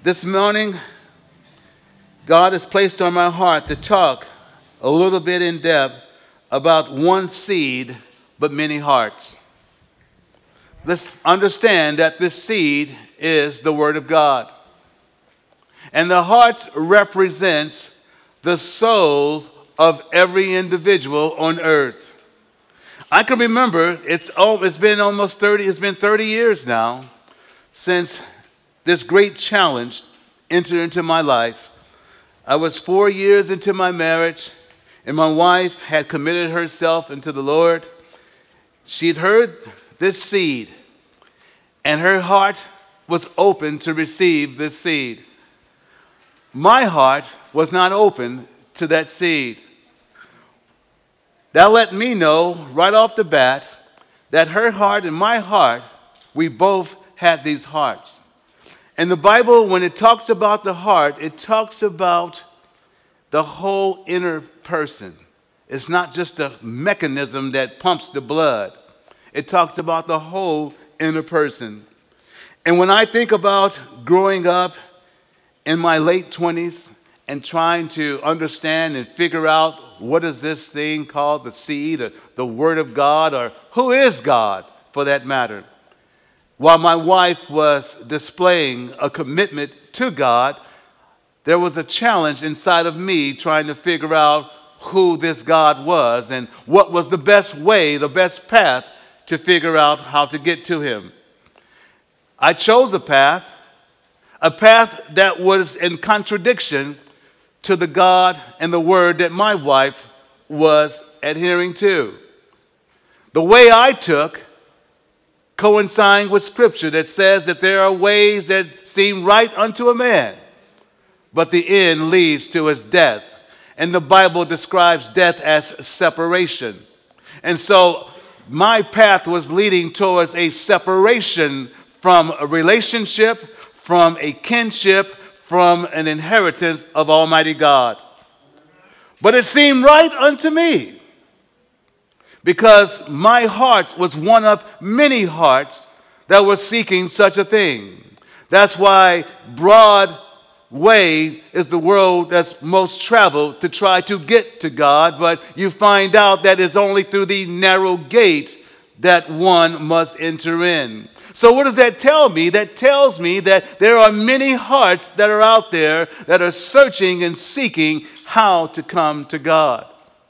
This morning, God has placed on my heart to talk a little bit in depth about one seed, but many hearts. Let's understand that this seed is the Word of God. And the heart represents the soul of every individual on earth. I can remember it's been 30 years now since this great challenge entered into my life. I was 4 years into my marriage, and my wife had committed herself into the Lord. She'd heard this seed, and her heart was open to receive this seed. My heart was not open to that seed. That let me know right off the bat that her heart and my heart, we both had these hearts. And the Bible, when it talks about the heart, it talks about the whole inner person. It's not just a mechanism that pumps the blood. It talks about the whole inner person. And when I think about growing up in my late 20s and trying to understand and figure out what is this thing called the seed, or the Word of God, or who is God for that matter, while my wife was displaying a commitment to God, there was a challenge inside of me trying to figure out who this God was and what was the best way, the best path to figure out how to get to Him. I chose a path that was in contradiction to the God and the Word that my wife was adhering to. The way I took coinciding with Scripture that says that there are ways that seem right unto a man, but the end leads to his death. And the Bible describes death as separation. And so my path was leading towards a separation from a relationship, from a kinship, from an inheritance of Almighty God. But it seemed right unto me, because my heart was one of many hearts that were seeking such a thing. That's why broad way is the road that's most traveled to try to get to God, but you find out that it's only through the narrow gate that one must enter in. So what does that tell me? That tells me that there are many hearts that are out there that are searching and seeking how to come to God.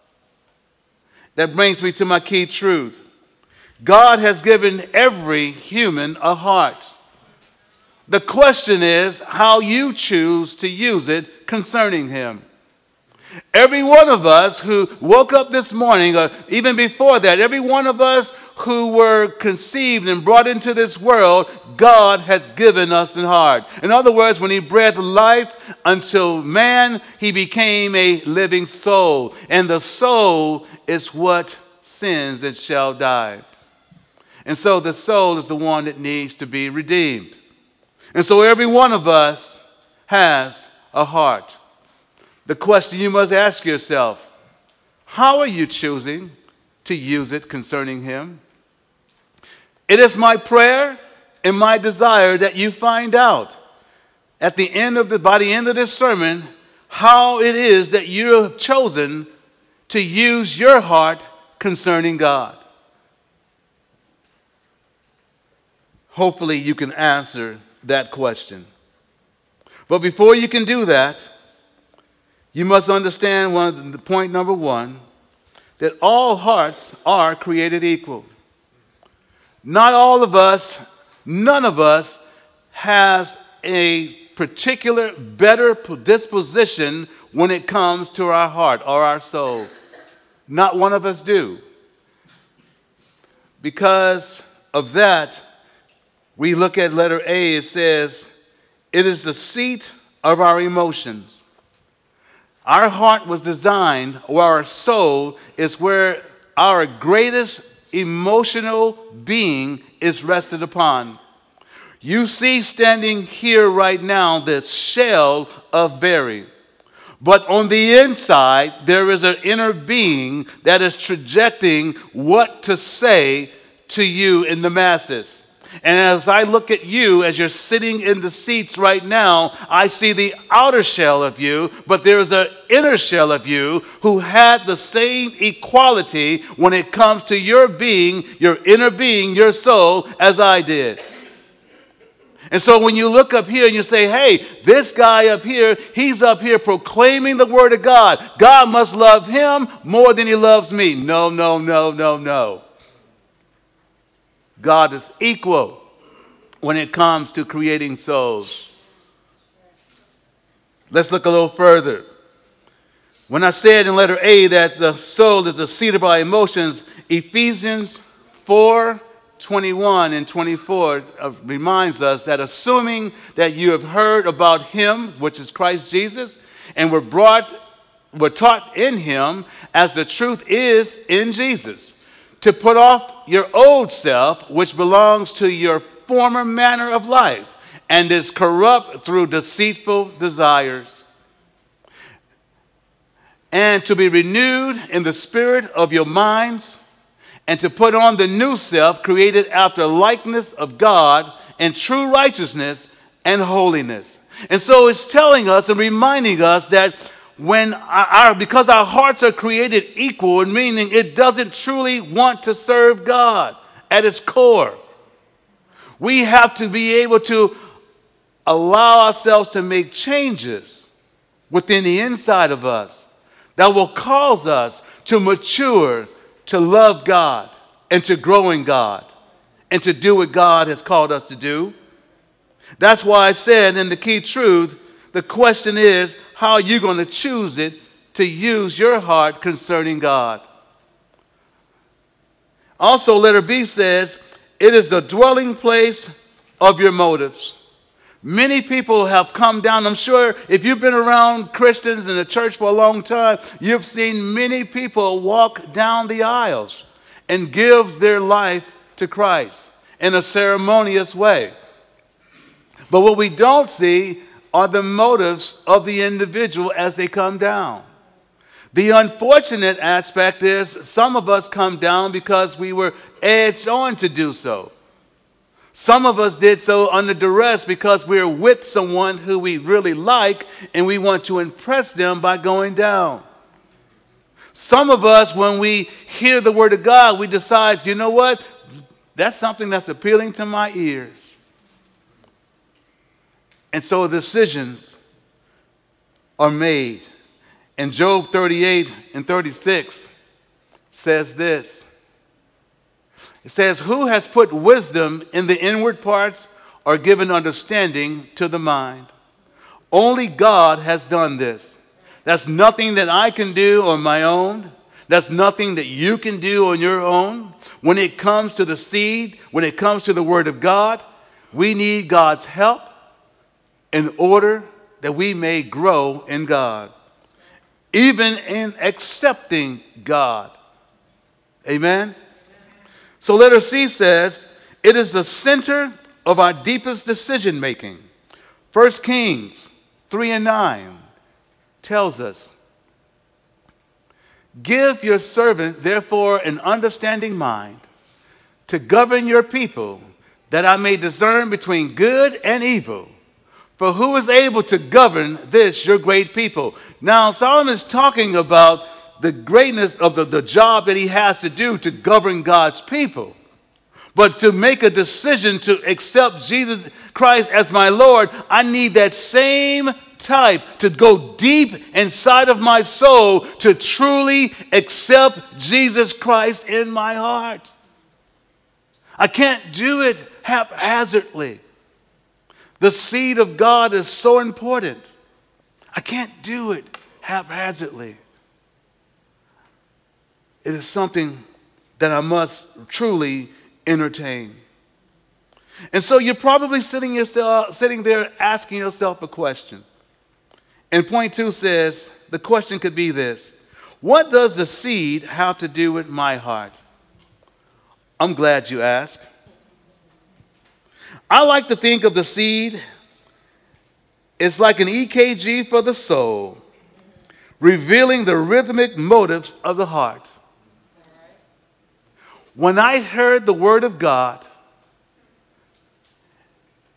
That brings me to my key truth. God has given every human a heart. The question is how you choose to use it concerning Him. Every one of us who woke up this morning, or even before that, every one of us who were conceived and brought into this world, God has given us a heart. In other words, when He breathed life unto man, He became a living soul. And the soul is what sins and shall die. And so the soul is the one that needs to be redeemed. And so every one of us has a heart. The question you must ask yourself, how are you choosing to use it concerning Him? It is my prayer and my desire that you find out by the end of this sermon how it is that you have chosen to use your heart concerning God. Hopefully you can answer that question. But before you can do that, you must understand point number one, that all hearts are created equal. Not all of us, none of us has a particular better disposition when it comes to our heart or our soul. Not one of us do. Because of that, we look at letter A, it says, it is the seat of our emotions. Our heart was designed, or our soul is where our greatest emotional being is rested upon. You see standing here right now the shell of Barry. But on the inside, there is an inner being that is projecting what to say to you in the masses. And as I look at you, as you're sitting in the seats right now, I see the outer shell of you, but there is an inner shell of you who had the same equality when it comes to your being, your inner being, your soul, as I did. And so when you look up here and you say, hey, this guy up here, he's up here proclaiming the word of God. God must love him more than he loves me. No, no, no, no, no. God is equal when it comes to creating souls. Let's look a little further. When I said in letter A that the soul is the seat of our emotions, Ephesians 4:21 and 24 reminds us that assuming that you have heard about him, which is Christ Jesus, and were taught in him as the truth is in Jesus, to put off your old self, which belongs to your former manner of life and is corrupt through deceitful desires, and to be renewed in the spirit of your minds, and to put on the new self created after likeness of God in true righteousness and holiness. And so it's telling us and reminding us that because our hearts are created equal, meaning it doesn't truly want to serve God at its core. We have to be able to allow ourselves to make changes within the inside of us that will cause us to mature, to love God, and to grow in God, and to do what God has called us to do. That's why I said in the key truth, the question is, how are you going to choose it to use your heart concerning God? Also, letter B says, it is the dwelling place of your motives. Many people have come down. I'm sure if you've been around Christians in the church for a long time, you've seen many people walk down the aisles and give their life to Christ in a ceremonious way. But what we don't see are the motives of the individual as they come down. The unfortunate aspect is some of us come down because we were edged on to do so. Some of us did so under duress because we're with someone who we really like and we want to impress them by going down. Some of us, when we hear the word of God, we decide, you know what? That's something that's appealing to my ears. And so decisions are made. And Job 38 and 36 says this. It says, who has put wisdom in the inward parts or given understanding to the mind? Only God has done this. That's nothing that I can do on my own. That's nothing that you can do on your own. When it comes to the seed, when it comes to the word of God, we need God's help in order that we may grow in God, even in accepting God. Amen? So letter C says, it is the center of our deepest decision making. 1 Kings 3:9 tells us, give your servant therefore an understanding mind to govern your people, that I may discern between good and evil. For who is able to govern this, your great people? Now, Solomon is talking about the greatness of the job that he has to do to govern God's people. But to make a decision to accept Jesus Christ as my Lord, I need that same type to go deep inside of my soul to truly accept Jesus Christ in my heart. I can't do it haphazardly. The seed of God is so important. I can't do it haphazardly. It is something that I must truly entertain. And so you're probably sitting there asking yourself a question. And point 2 says, the question could be this: what does the seed have to do with my heart? I'm glad you asked. I like to think of the seed, it's like an EKG for the soul, revealing the rhythmic motives of the heart. When I heard the word of God,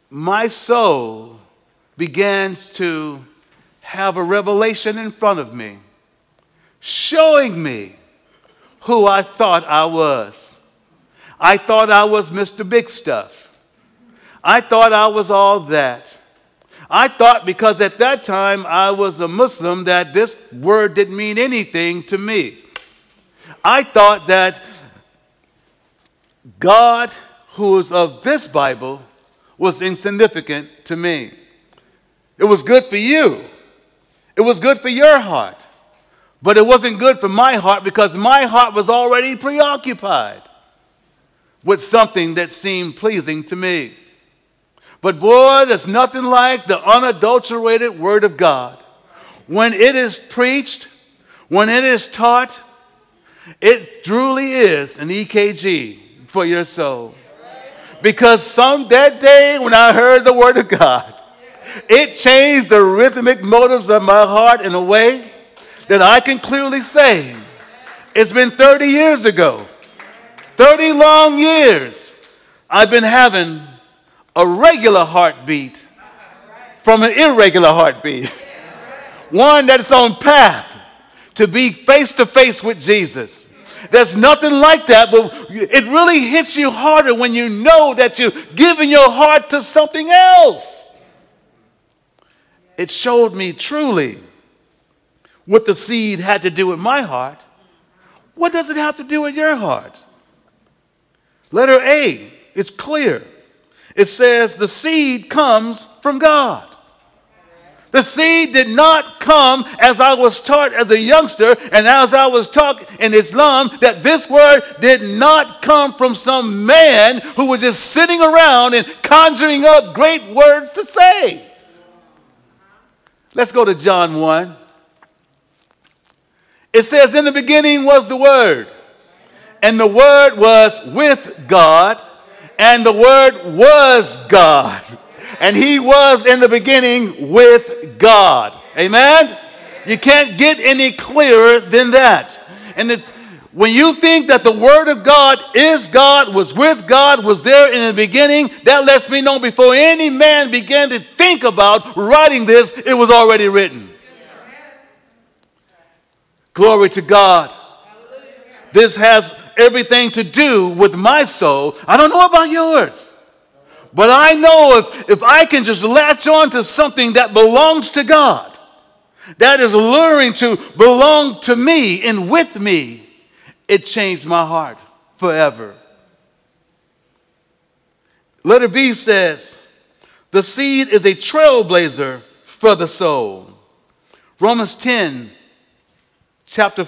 my soul begins to have a revelation in front of me, showing me who I thought I was. I thought I was Mr. Big Stuff. I thought I was all that. I thought because at that time I was a Muslim that this word didn't mean anything to me. I thought that God, who is of this Bible, was insignificant to me. It was good for you. It was good for your heart. But it wasn't good for my heart because my heart was already preoccupied with something that seemed pleasing to me. But boy, there's nothing like the unadulterated Word of God. When it is preached, when it is taught, it truly is an EKG for your soul. Because that day when I heard the Word of God, it changed the rhythmic motives of my heart in a way that I can clearly say it's been 30 years ago. 30 long years I've been having a regular heartbeat from an irregular heartbeat. One that's on path to be face to face with Jesus. There's nothing like that, but it really hits you harder when you know that you're giving your heart to something else. It showed me truly what the seed had to do with my heart. What does it have to do with your heart? Letter A, it's clear. It says the seed comes from God. The seed did not come as I was taught as a youngster and as I was taught in Islam, that this word did not come from some man who was just sitting around and conjuring up great words to say. Let's go to John 1. It says, in the beginning was the Word, and the Word was with God, and the Word was God. And he was in the beginning with God. Amen? You can't get any clearer than that. And when you think that the Word of God is God, was with God, was there in the beginning, that lets me know before any man began to think about writing this, it was already written. Glory to God. This has everything to do with my soul. I don't know about yours. But I know if I can just latch on to something that belongs to God, that is luring to belong to me and with me, it changed my heart forever. Letter B says, the seed is a trailblazer for the soul. Romans 10, chapter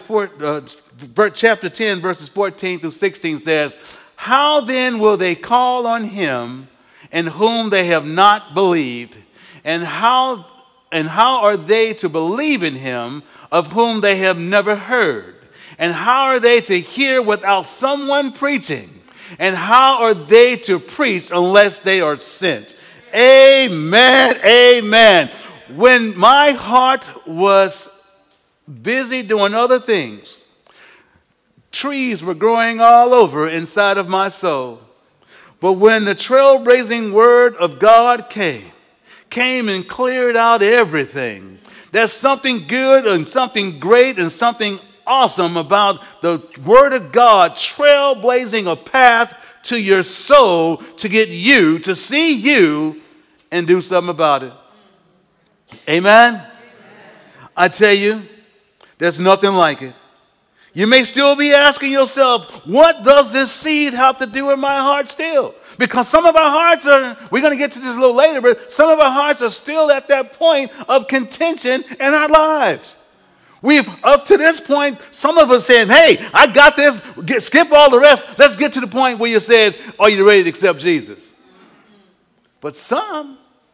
10, verses 14 through 16 says, how then will they call on him in whom they have not believed? And how are they to believe in him of whom they have never heard? And how are they to hear without someone preaching? And how are they to preach unless they are sent? Amen, amen. When my heart was busy doing other things, trees were growing all over inside of my soul. But when the trailblazing Word of God came and cleared out everything, there's something good and something great and something awesome about the Word of God trailblazing a path to your soul to get you to see you and do something about it. Amen? I tell you, there's nothing like it. You may still be asking yourself, what does this seed have to do with my heart still? Because some of our hearts we're going to get to this a little later, but some of our hearts are still at that point of contention in our lives. Up to this point, some of us saying, hey, I got this, skip all the rest. Let's get to the point where you said, are you ready to accept Jesus? But some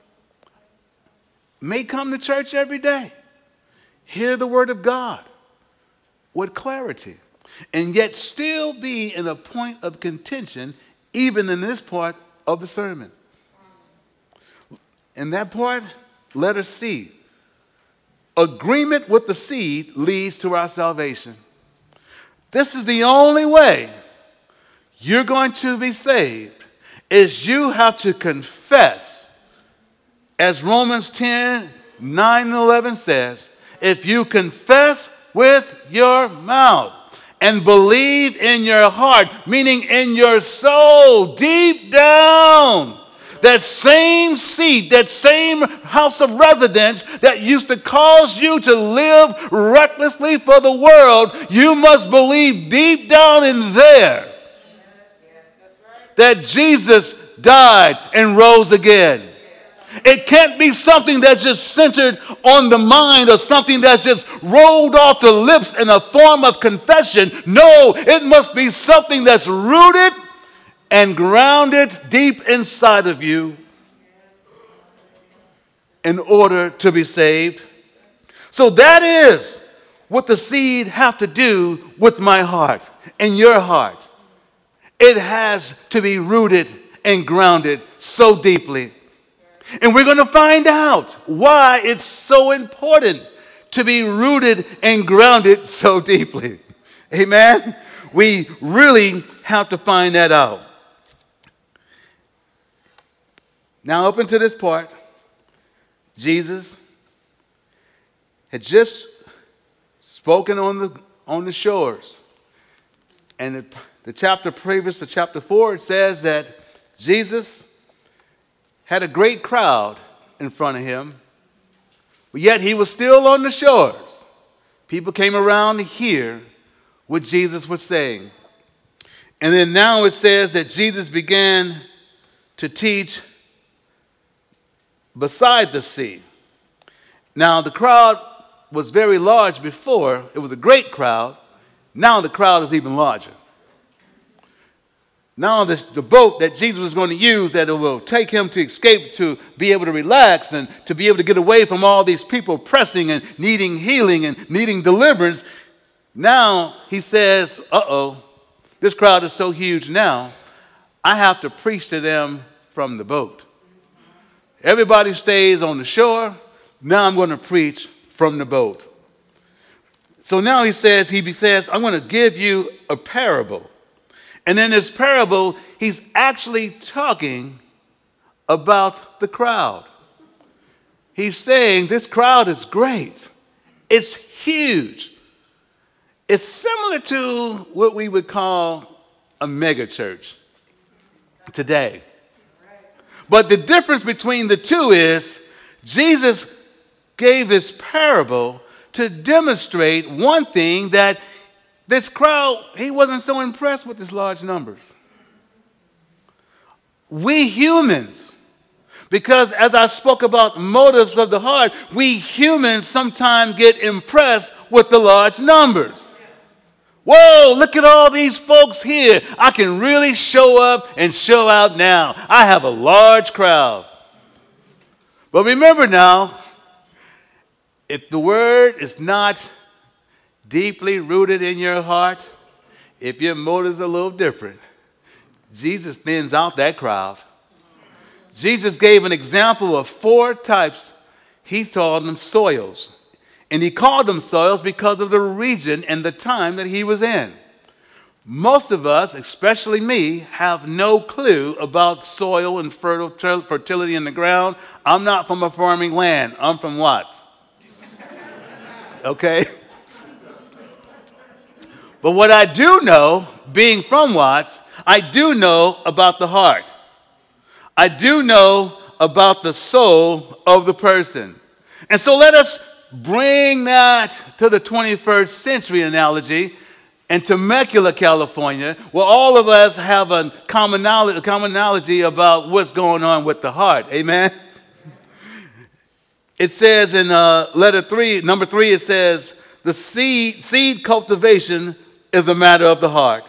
may come to church every day, hear the Word of God with clarity, and yet still be in a point of contention even in this part of the sermon. In that part, letter C, agreement with the seed leads to our salvation. This is the only way you're going to be saved, is you have to confess As Romans 10:9 and 11 says, if you confess with your mouth and believe in your heart, meaning in your soul, deep down, that same seat, that same house of residence that used to cause you to live recklessly for the world, you must believe deep down in there that Jesus died and rose again. It can't be something that's just centered on the mind or something that's just rolled off the lips in a form of confession. No, it must be something that's rooted and grounded deep inside of you in order to be saved. So that is what the seed have to do with my heart and your heart. It has to be rooted and grounded so deeply. And we're going to find out why it's so important to be rooted and grounded so deeply. Amen? We really have to find that out. Now, up until this part, Jesus had just spoken on the shores. And the chapter previous to chapter 4, it says that Jesus had a great crowd in front of him, but yet he was still on the shores. People came around to hear what Jesus was saying. And then now it says that Jesus began to teach beside the sea. Now the crowd was very large before. It was a great crowd. Now the crowd is even larger. Now the boat that Jesus was going to use that it will take him to escape, to be able to relax and to be able to get away from all these people pressing and needing healing and needing deliverance. Now he says, this crowd is so huge now, I have to preach to them from the boat. Everybody stays on the shore. Now I'm going to preach from the boat. So now he says, I'm going to give you a parable. And in this parable, he's actually talking about the crowd. He's saying this crowd is great. It's huge. It's similar to what we would call a mega church today. But the difference between the two is Jesus gave this parable to demonstrate one thing, that this crowd, he wasn't so impressed with these large numbers. We humans, because as I spoke about motives of the heart, we humans sometimes get impressed with the large numbers. Whoa, look at all these folks here. I can really show up and show out now. I have a large crowd. But remember now, if the word is not deeply rooted in your heart, if your motives are a little different, Jesus thins out that crowd. Jesus gave an example of 4 types. He called them soils. And he called them soils because of the region and the time that he was in. Most of us, especially me, have no clue about soil and fertility in the ground. I'm not from a farming land. I'm from Watts. Okay? But what I do know, being from Watts, I do know about the heart. I do know about the soul of the person. And so let us bring that to the 21st century analogy and Temecula, California, where all of us have a commonality about what's going on with the heart. Amen? It says in number 3, it says, the seed cultivation is a matter of the heart.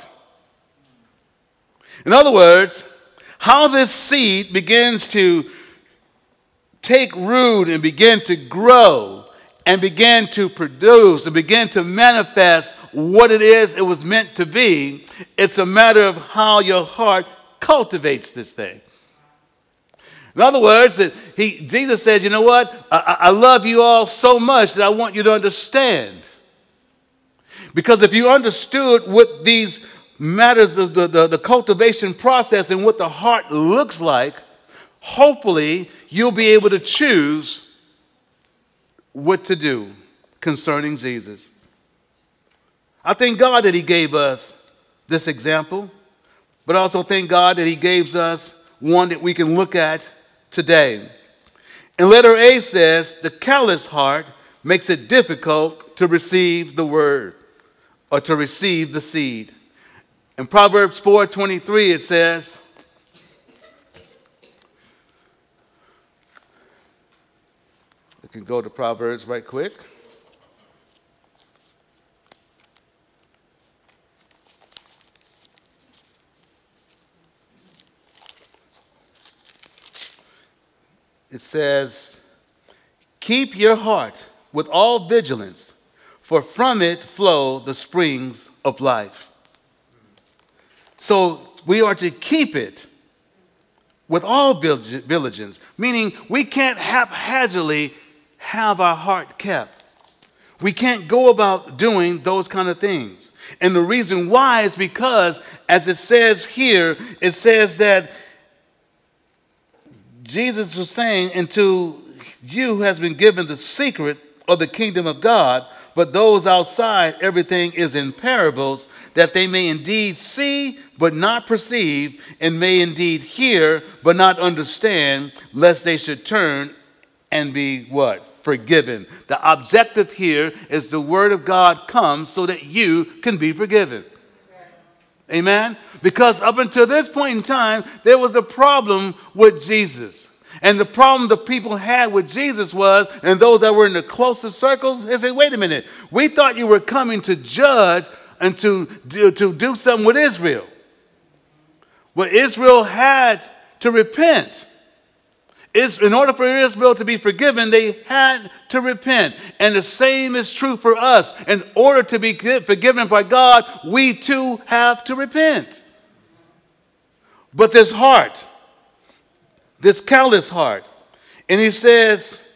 In other words, how this seed begins to take root and begin to grow and begin to produce and begin to manifest what it is it was meant to be, it's a matter of how your heart cultivates this thing. In other words, Jesus said, you know what? I love you all so much that I want you to understand. Because if you understood what these matters of the cultivation process and what the heart looks like, hopefully you'll be able to choose what to do concerning Jesus. I thank God that he gave us this example, but I also thank God that he gives us one that we can look at today. And letter A says, the callous heart makes it difficult to receive the word or to receive the seed. In Proverbs 4:23 it says, we can go to Proverbs right quick. It says, keep your heart with all vigilance, for from it flow the springs of life. So we are to keep it with all diligence, meaning we can't haphazardly have our heart kept. We can't go about doing those kind of things. And the reason why is because, as it says here, it says that Jesus was saying, unto you has been given the secret of the kingdom of God, but those outside, everything is in parables, that they may indeed see, but not perceive, and may indeed hear, but not understand, lest they should turn and be what? Forgiven. The objective here is the word of God comes so that you can be forgiven. Amen? Because up until this point in time, there was a problem with Jesus. And the problem the people had with Jesus was, and those that were in the closest circles, they said, wait a minute, we thought you were coming to judge and to do something with Israel. Well, Israel had to repent. In order for Israel to be forgiven, they had to repent. And the same is true for us. In order to be forgiven by God, we too have to repent. But this heart, this callous heart, and he says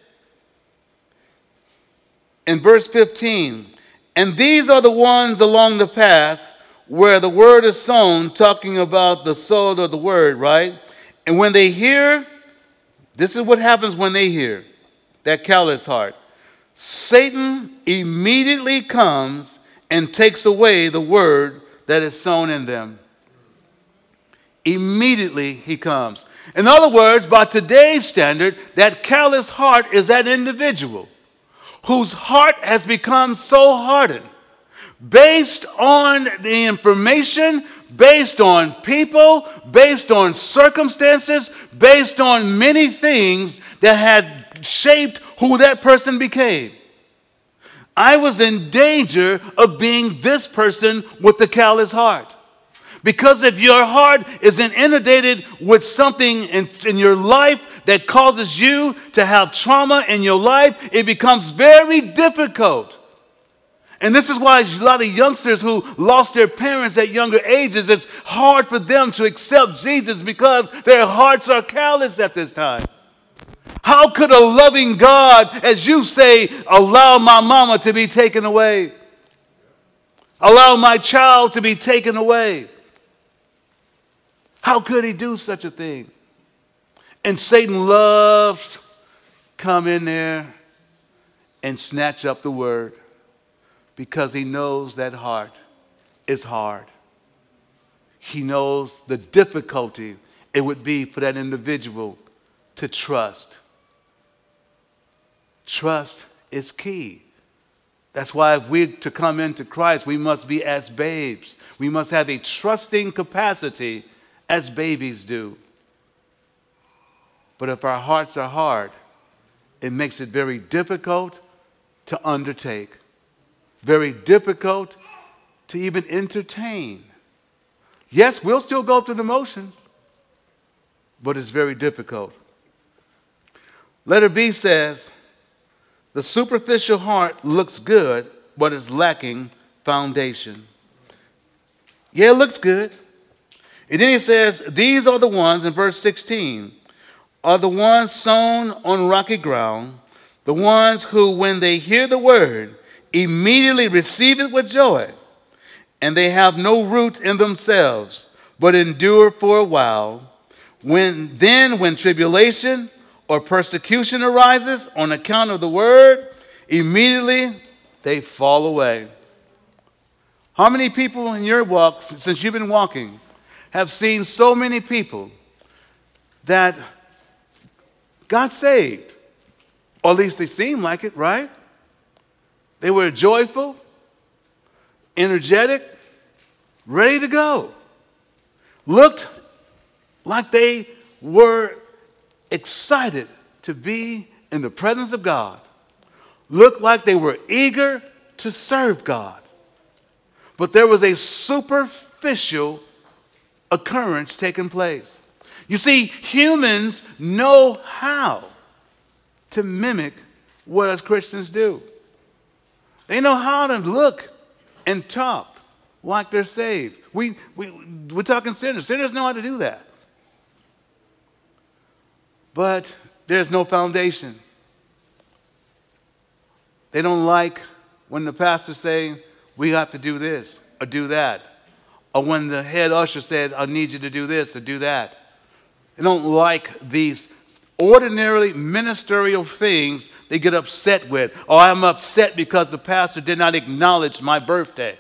in verse 15, and these are the ones along the path where the word is sown, talking about the soul of the word, right? And when they hear, this is what happens when they hear, that callous heart. Satan immediately comes and takes away the word that is sown in them. Immediately he comes. In other words, by today's standard, that callous heart is that individual whose heart has become so hardened based on the information, based on people, based on circumstances, based on many things that had shaped who that person became. I was in danger of being this person with the callous heart. Because if your heart is inundated with something in your life that causes you to have trauma in your life, it becomes very difficult. And this is why a lot of youngsters who lost their parents at younger ages, it's hard for them to accept Jesus because their hearts are callous at this time. How could a loving God, as you say, allow my mama to be taken away? Allow my child to be taken away? How could he do such a thing? And Satan loved come in there and snatch up the word because he knows that heart is hard. He knows the difficulty it would be for that individual to trust. Trust is key. That's why if we're to come into Christ, we must be as babes. We must have a trusting capacity as babies do. But if our hearts are hard, it makes it very difficult to undertake, very difficult to even entertain. Yes, we'll still go through the motions, but it's very difficult. Letter B says, the superficial heart looks good, but is lacking foundation. Yeah, it looks good. And then he says, these are the ones, in verse 16, are the ones sown on rocky ground, the ones who, when they hear the word, immediately receive it with joy, and they have no root in themselves, but endure for a while. When tribulation or persecution arises on account of the word, immediately they fall away. How many people in your walk, since you've been walking, have seen so many people that got saved? Or at least they seem like it, right? They were joyful, energetic, ready to go. Looked like they were excited to be in the presence of God. Looked like they were eager to serve God. But there was a superficial occurrence taking place. You see, humans know how to mimic what us Christians do. They know how to look and talk like they're saved. We're talking sinners. Sinners know how to do that. But there's no foundation. They don't like when the pastor say, we have to do this or do that. Or when the head usher said, I need you to do this or do that. They don't like these ordinarily ministerial things they get upset with. Or I'm upset because the pastor did not acknowledge my birthday.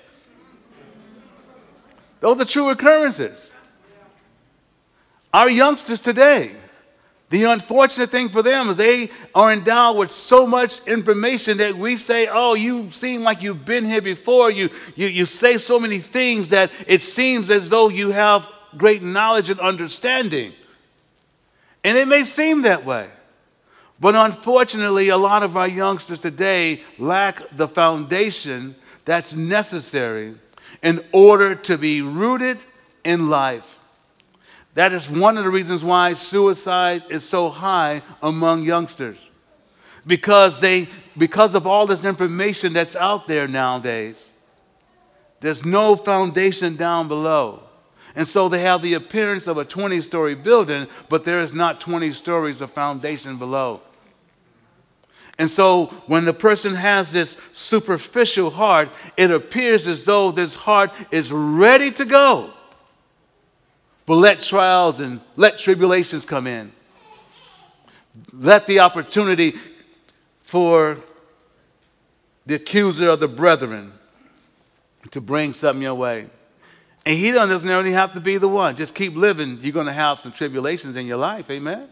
Those are true occurrences. Our youngsters today, the unfortunate thing for them is they are endowed with so much information that we say, oh, you seem like you've been here before. You say so many things that it seems as though you have great knowledge and understanding. And it may seem that way. But unfortunately, a lot of our youngsters today lack the foundation that's necessary in order to be rooted in life. That is one of the reasons why suicide is so high among youngsters. Because of all this information that's out there nowadays, there's no foundation down below. And so they have the appearance of a 20-story building, but there is not 20 stories of foundation below. And so when the person has this superficial heart, it appears as though this heart is ready to go. But let trials and let tribulations come in. Let the opportunity for the accuser of the brethren to bring something your way. And he doesn't necessarily have to be the one. Just keep living. You're going to have some tribulations in your life. Amen?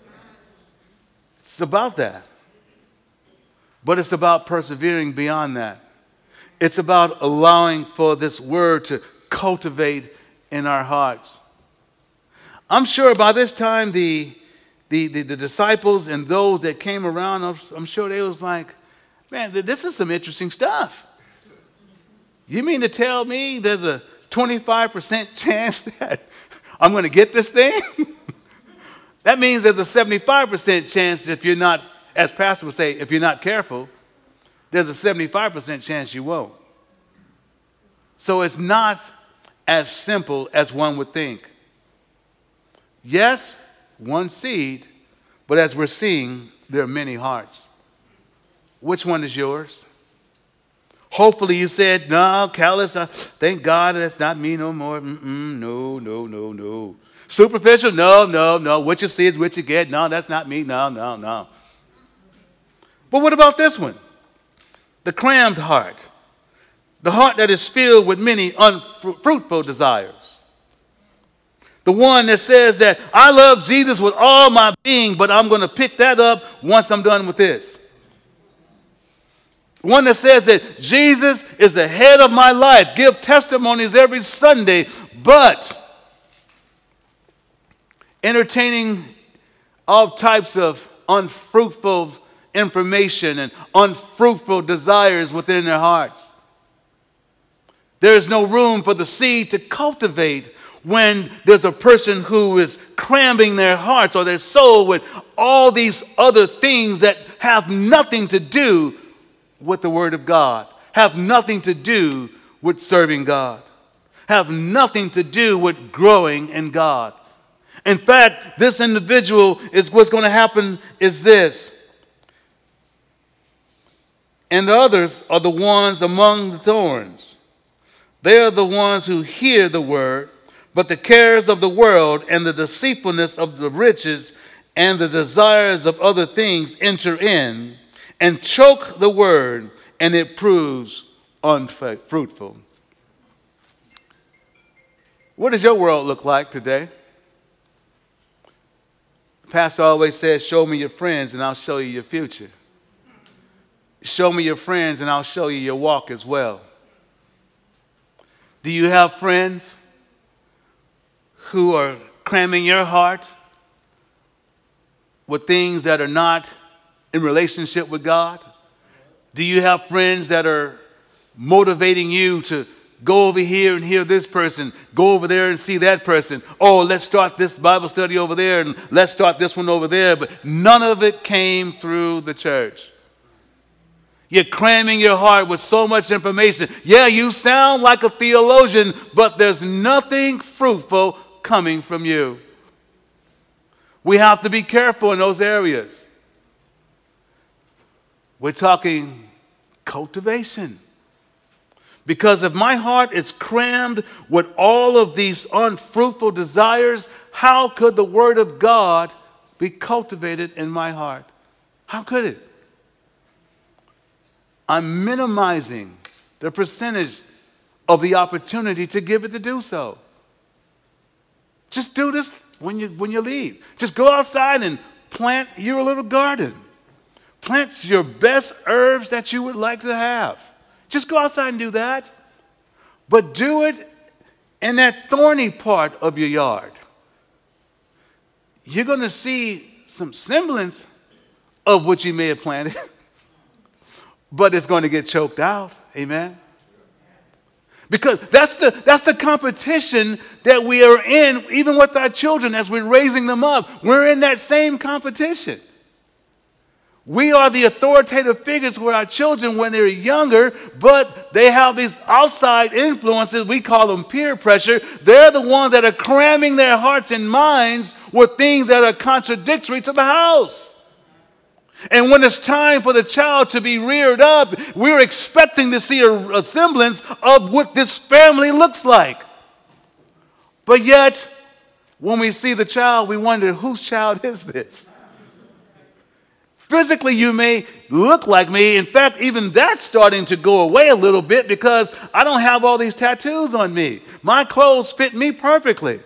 It's about that. But it's about persevering beyond that. It's about allowing for this word to cultivate in our hearts. I'm sure by this time the disciples and those that came around, I'm sure they was like, man, this is some interesting stuff. You mean to tell me there's a 25% chance that I'm going to get this thing? That means there's a 75% chance if you're not, as Pastor would say, if you're not careful, there's a 75% chance you won't. So it's not as simple as one would think. Yes, one seed, but as we're seeing, there are many hearts. Which one is yours? Hopefully you said, no, callous, thank God that's not me no more. No. Superficial, no. What you see is what you get. No, that's not me. No. But what about this one? The crammed heart. The heart that is filled with many unfruitful desires. The one that says that I love Jesus with all my being, but I'm going to pick that up once I'm done with this. One that says that Jesus is the head of my life, give testimonies every Sunday, but entertaining all types of unfruitful information and unfruitful desires within their hearts. There is no room for the seed to cultivate when there's a person who is cramming their hearts or their soul with all these other things that have nothing to do with the Word of God, have nothing to do with serving God, have nothing to do with growing in God. In fact, this individual is what's going to happen is this. And the others are the ones among the thorns. They are the ones who hear the word, but the cares of the world and the deceitfulness of the riches and the desires of other things enter in and choke the word, and it proves unfruitful. What does your world look like today? The pastor always says, show me your friends and I'll show you your future. Show me your friends and I'll show you your walk as well. Do you have friends who are cramming your heart with things that are not in relationship with God? Do you have friends that are motivating you to go over here and hear this person, go over there and see that person? Oh, let's start this Bible study over there and let's start this one over there. But none of it came through the church. You're cramming your heart with so much information. Yeah, you sound like a theologian, but there's nothing fruitful coming from you. We have to be careful in those areas. We're talking cultivation. Because if my heart is crammed with all of these unfruitful desires, how could the Word of God be cultivated in my heart? How could it? I'm minimizing the percentage of the opportunity to give it to do so. Just do this when you leave. Just go outside and plant your little garden. Plant your best herbs that you would like to have. Just go outside and do that. But do it in that thorny part of your yard. You're going to see some semblance of what you may have planted. But it's going to get choked out. Amen. Because that's the competition that we are in, even with our children as we're raising them up. We're in that same competition. We are the authoritative figures for our children when they're younger, but they have these outside influences. We call them peer pressure. They're the ones that are cramming their hearts and minds with things that are contradictory to the house. And when it's time for the child to be reared up, we're expecting to see a semblance of what this family looks like. But yet, when we see the child, we wonder, whose child is this? Physically, you may look like me. In fact, even that's starting to go away a little bit because I don't have all these tattoos on me. My clothes fit me perfectly.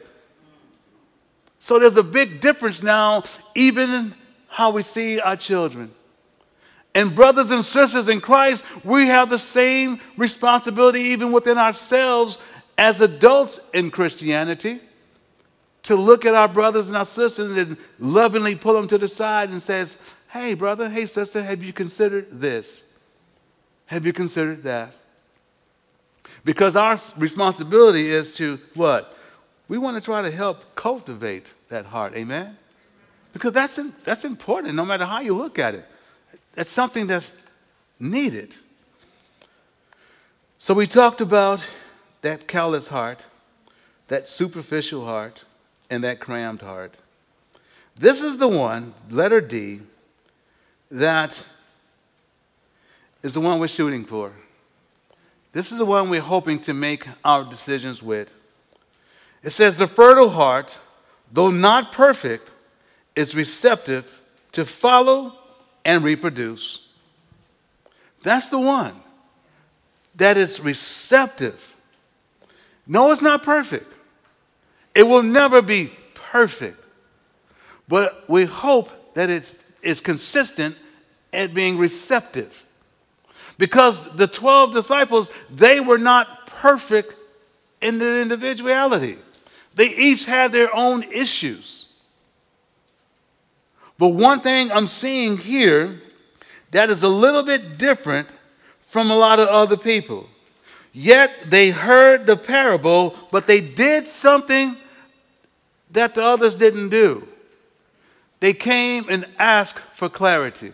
So there's a big difference now, even in how we see our children. And brothers and sisters in Christ, we have the same responsibility even within ourselves as adults in Christianity to look at our brothers and our sisters and lovingly pull them to the side and says, hey brother, hey sister, have you considered this? Have you considered that? Because our responsibility is to what? We want to try to help cultivate that heart, amen? Because that's important no matter how you look at it. That's something that's needed. So we talked about that callous heart, that superficial heart, and that crammed heart. This is the one, letter D, that is the one we're shooting for. This is the one we're hoping to make our decisions with. It says, the fertile heart, though not perfect, is receptive to follow and reproduce. That's the one that is receptive. No, it's not perfect. It will never be perfect. But we hope that it's consistent at being receptive. Because the 12 disciples, they were not perfect in their individuality. They each had their own issues. But one thing I'm seeing here that is a little bit different from a lot of other people. Yet they heard the parable, but they did something that the others didn't do. They came and asked for clarity.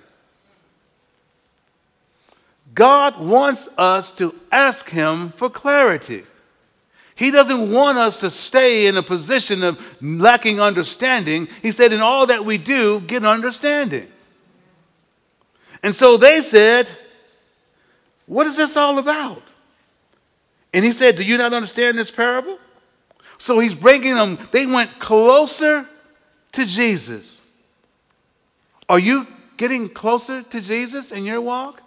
God wants us to ask Him for clarity. He doesn't want us to stay in a position of lacking understanding. He said, in all that we do, get understanding. And so they said, what is this all about? And He said, do you not understand this parable? So He's bringing them, they went closer to Jesus. Are you getting closer to Jesus in your walk?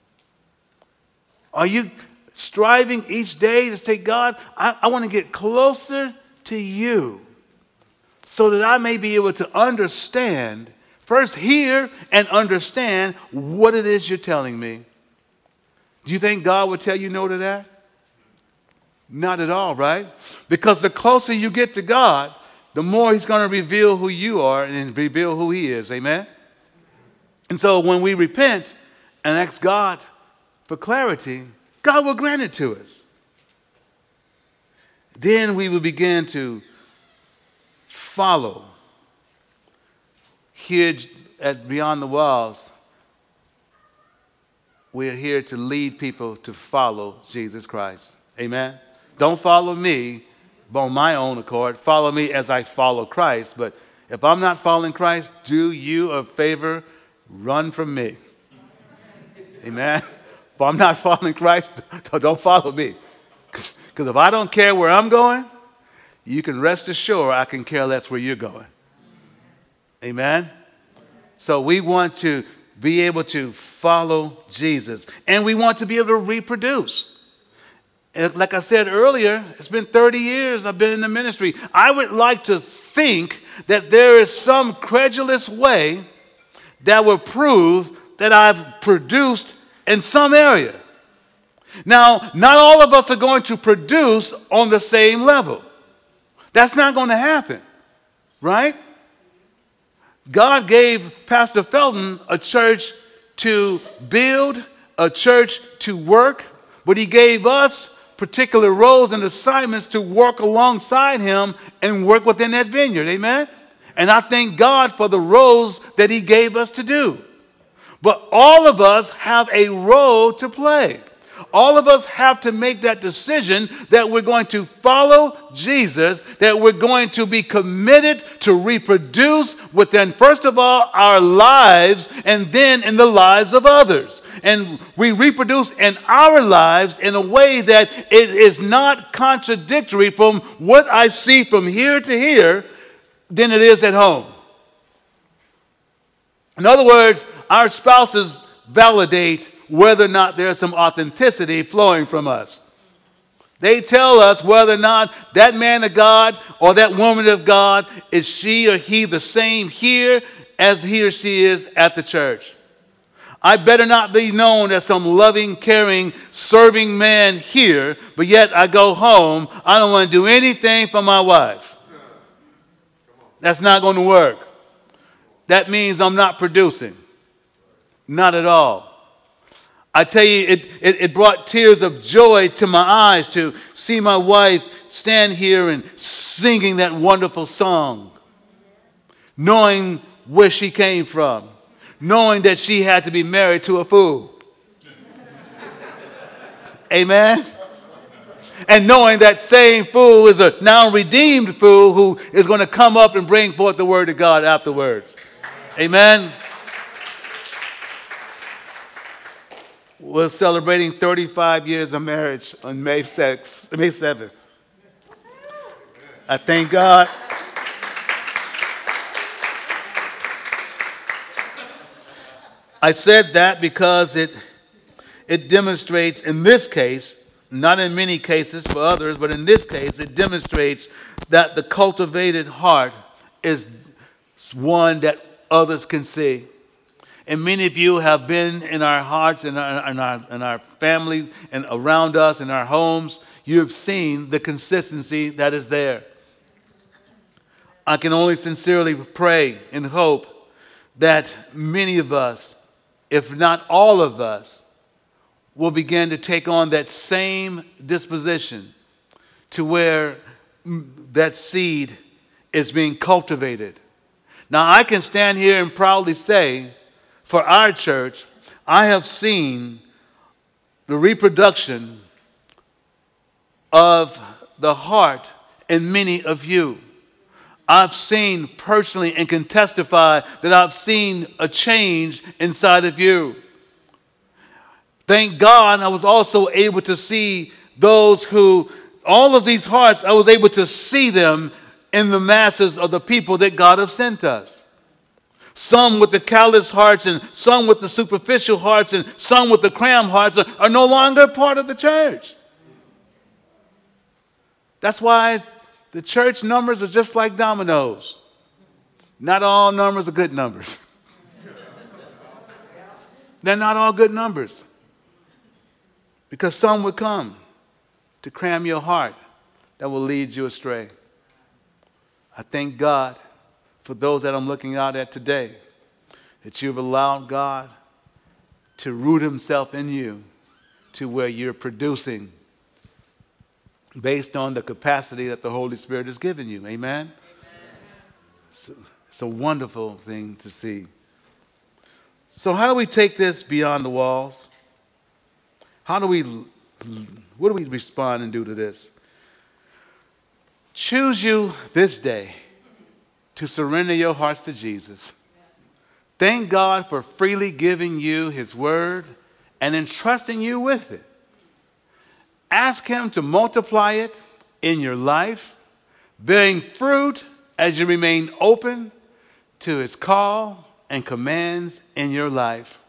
Are you striving each day to say, God, I want to get closer to you so that I may be able to understand, first hear and understand what it is you're telling me? Do you think God would tell you no to that? Not at all, right? Because the closer you get to God, the more he's going to reveal who you are and reveal who he is. Amen? And so when we repent and ask God for clarity, God will grant it to us. Then we will begin to follow. Here at Beyond the Walls, we're here to lead people to follow Jesus Christ. Amen? Don't follow me on my own accord. Follow me as I follow Christ. But if I'm not following Christ, do you a favor, run from me. Amen? If I'm not following Christ, don't follow me. Because if I don't care where I'm going, you can rest assured I can care less where you're going. Amen? So we want to be able to follow Jesus. And we want to be able to reproduce. And like I said earlier, it's been 30 years I've been in the ministry. I would like to think that there is some credulous way that will prove that I've produced in some area. Now, not all of us are going to produce on the same level. That's not going to happen, right? God gave Pastor Felton a church to build, a church to work, but he gave us particular roles and assignments to work alongside him and work within that vineyard. Amen? And I thank God for the roles that he gave us to do. But all of us have a role to play. All of us have to make that decision that we're going to follow Jesus, that we're going to be committed to reproduce within, first of all, our lives and then in the lives of others. And we reproduce in our lives in a way that it is not contradictory from what I see from here to here than it is at home. In other words, our spouses validate whether or not there's some authenticity flowing from us. They tell us whether or not that man of God or that woman of God, is she or he the same here as he or she is at the church. I better not be known as some loving, caring, serving man here, but yet I go home, I don't want to do anything for my wife. That's not going to work. That means I'm not producing. Not at all. I tell you, it brought tears of joy to my eyes to see my wife stand here and singing that wonderful song, knowing where she came from, knowing that she had to be married to a fool. Amen? And knowing that same fool is a now redeemed fool who is going to come up and bring forth the word of God afterwards. Amen? We're celebrating 35 years of marriage on May 7th. I thank God. I said that because it demonstrates, in this case, not in many cases for others, but in this case, it demonstrates that the cultivated heart is one that others can see. And many of you have been in our hearts, in our family, and around us, in our homes. You have seen the consistency that is there. I can only sincerely pray and hope that many of us, if not all of us, will begin to take on that same disposition to where that seed is being cultivated. Now, I can stand here and proudly say, for our church, I have seen the reproduction of the heart in many of you. I've seen personally and can testify that I've seen a change inside of you. Thank God I was also able to see those who, all of these hearts, I was able to see them in the masses of the people that God has sent us. Some with the callous hearts and some with the superficial hearts and some with the cram hearts are no longer part of the church. That's why the church numbers are just like dominoes. Not all numbers are good numbers. They're not all good numbers. Because some would come to cram your heart that will lead you astray. I thank God for those that I'm looking out at today, that you've allowed God to root himself in you to where you're producing based on the capacity that the Holy Spirit has given you. Amen? It's a wonderful thing to see. So how do we take this beyond the walls? What do we respond and do to this? Choose you this day to surrender your hearts to Jesus. Thank God for freely giving you his word and entrusting you with it. Ask him to multiply it in your life, bearing fruit as you remain open to his call and commands in your life.